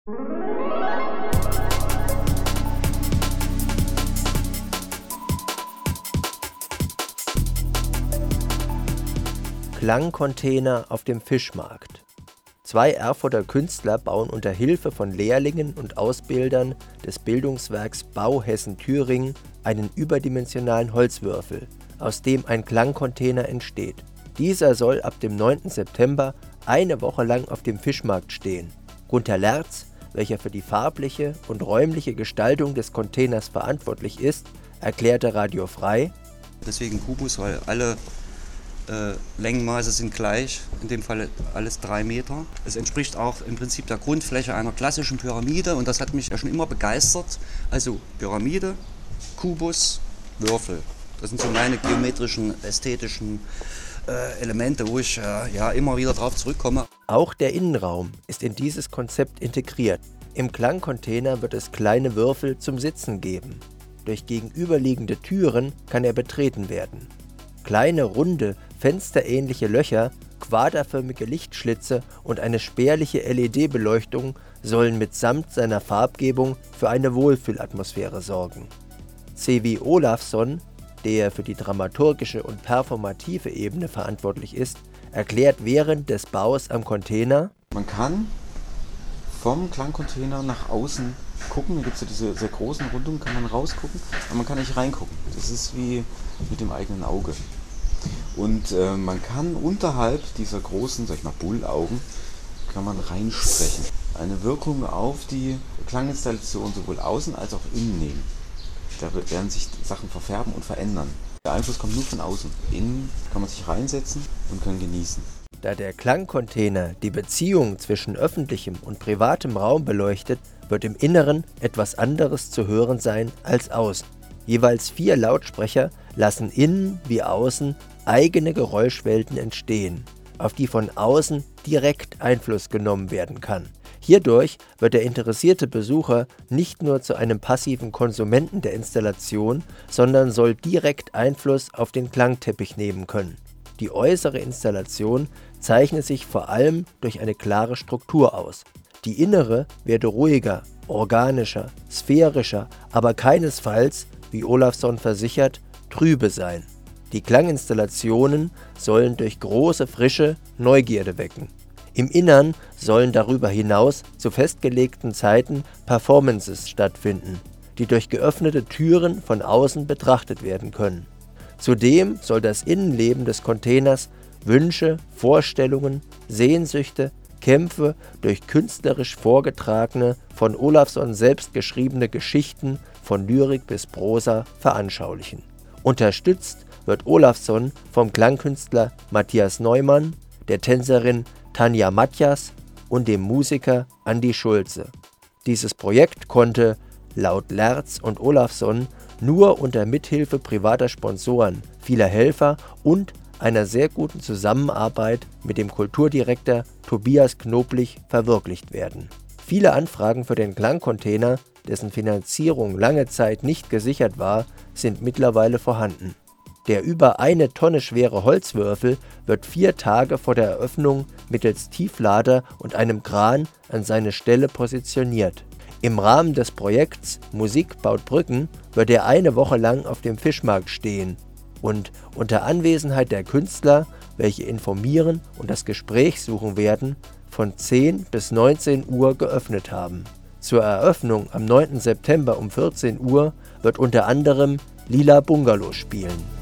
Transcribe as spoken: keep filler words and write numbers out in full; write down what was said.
Klangcontainer auf dem Fischmarkt. Zwei Erfurter Künstler bauen unter Hilfe von Lehrlingen und Ausbildern des Bildungswerks Bau Hessen-Thüringen einen überdimensionalen Holzwürfel, aus dem ein Klangcontainer entsteht. Dieser soll ab dem neunten September eine Woche lang auf dem Fischmarkt stehen. Gunter Lerz, welcher für die farbliche und räumliche Gestaltung des Containers verantwortlich ist, erklärte Radio Frei: Deswegen Kubus, weil alle äh, Längenmaße sind gleich, in dem Fall alles drei Meter. Es entspricht auch im Prinzip der Grundfläche einer klassischen Pyramide und das hat mich ja schon immer begeistert. Also Pyramide, Kubus, Würfel. Das sind so meine geometrischen, ästhetischen äh, Elemente, wo ich äh, ja immer wieder drauf zurückkomme. Auch der Innenraum ist in dieses Konzept integriert. Im Klangcontainer wird es kleine Würfel zum Sitzen geben. Durch gegenüberliegende Türen kann er betreten werden. Kleine, runde, fensterähnliche Löcher, quaderförmige Lichtschlitze und eine spärliche L E D-Beleuchtung sollen mitsamt seiner Farbgebung für eine Wohlfühlatmosphäre sorgen. C W Olafsson, der für die dramaturgische und performative Ebene verantwortlich ist, erklärt während des Baus am Container: Man kann vom Klangcontainer nach außen gucken, da gibt es ja diese sehr großen Rundungen, kann man rausgucken, aber man kann nicht reingucken. Das ist wie mit dem eigenen Auge. Und äh, man kann unterhalb dieser großen, sag ich mal, Bullaugen, kann man reinsprechen. Eine Wirkung auf die Klanginstallation sowohl außen als auch innen nehmen. Da werden sich Sachen verfärben und verändern. Der Einfluss kommt nur von außen. Innen kann man sich reinsetzen und kann genießen. Da der Klangcontainer die Beziehung zwischen öffentlichem und privatem Raum beleuchtet, wird im Inneren etwas anderes zu hören sein als außen. Jeweils vier Lautsprecher lassen innen wie außen eigene Geräuschwelten entstehen, auf die von außen direkt Einfluss genommen werden kann. Hierdurch wird der interessierte Besucher nicht nur zu einem passiven Konsumenten der Installation, sondern soll direkt Einfluss auf den Klangteppich nehmen können. Die äußere Installation zeichne sich vor allem durch eine klare Struktur aus. Die innere werde ruhiger, organischer, sphärischer, aber keinesfalls, wie Olafsson versichert, trübe sein. Die Klanginstallationen sollen durch große Frische Neugierde wecken. Im Innern sollen darüber hinaus zu festgelegten Zeiten Performances stattfinden, die durch geöffnete Türen von außen betrachtet werden können. Zudem soll das Innenleben des Containers Wünsche, Vorstellungen, Sehnsüchte, Kämpfe durch künstlerisch vorgetragene, von Olafsson selbst geschriebene Geschichten von Lyrik bis Prosa veranschaulichen. Unterstützt wird Olafsson vom Klangkünstler Matthias Neumann, der Tänzerin Tanja Matjas und dem Musiker Andi Schulze. Dieses Projekt konnte, laut Lerz und Olafsson, nur unter Mithilfe privater Sponsoren, vieler Helfer und einer sehr guten Zusammenarbeit mit dem Kulturdirektor Tobias Knoblich verwirklicht werden. Viele Anfragen für den Klangcontainer, dessen Finanzierung lange Zeit nicht gesichert war, sind mittlerweile vorhanden. Der über eine Tonne schwere Holzwürfel wird vier Tage vor der Eröffnung mittels Tieflader und einem Kran an seine Stelle positioniert. Im Rahmen des Projekts Musik baut Brücken wird er eine Woche lang auf dem Fischmarkt stehen und unter Anwesenheit der Künstler, welche informieren und das Gespräch suchen werden, von zehn bis neunzehn Uhr geöffnet haben. Zur Eröffnung am neunten September um vierzehn Uhr wird unter anderem Lila Bungalow spielen.